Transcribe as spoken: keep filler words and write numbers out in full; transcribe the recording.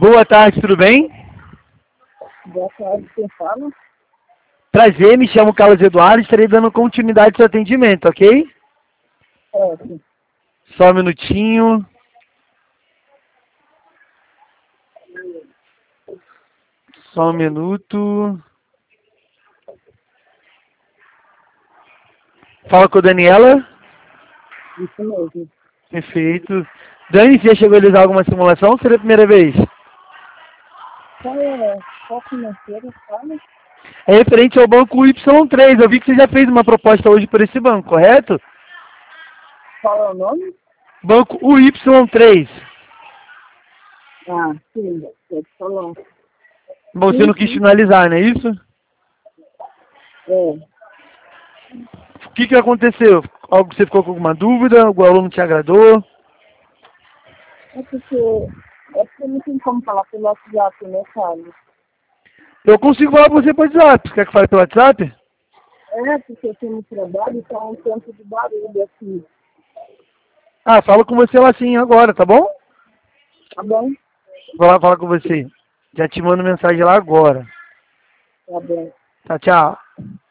Boa tarde, tudo bem? Boa tarde, quem fala? Prazer, me chamo Carlos Eduardo, estarei dando continuidade ao seu atendimento, ok? É, sim. Só um minutinho. Só um minuto. Fala com a Daniela. Isso mesmo. Perfeito. Dani, você já chegou a realizar alguma simulação ou seria a primeira vez? Qual é? Qual financeiro fala? É referente ao banco Y três. Eu vi que você já fez uma proposta hoje por esse banco, correto? Qual é o nome? Banco Y três. Ah, sim, pode falar. Bom, você Sim, não quis sim. finalizar, não é isso? É. O que que aconteceu? Algo, você ficou com alguma dúvida? O aluno te agradou? É porque, é porque não tem como falar pelo WhatsApp, né, Carlos? Eu consigo falar com você pelo WhatsApp. Você quer que eu fale pelo WhatsApp? É, porque eu tenho trabalho, então um tanto de barulho aqui. Ah, falo com você lá sim agora, tá bom? Tá bom? Vou lá falar com você. Já te mando mensagem lá agora. Tá bom. Tchau, tchau.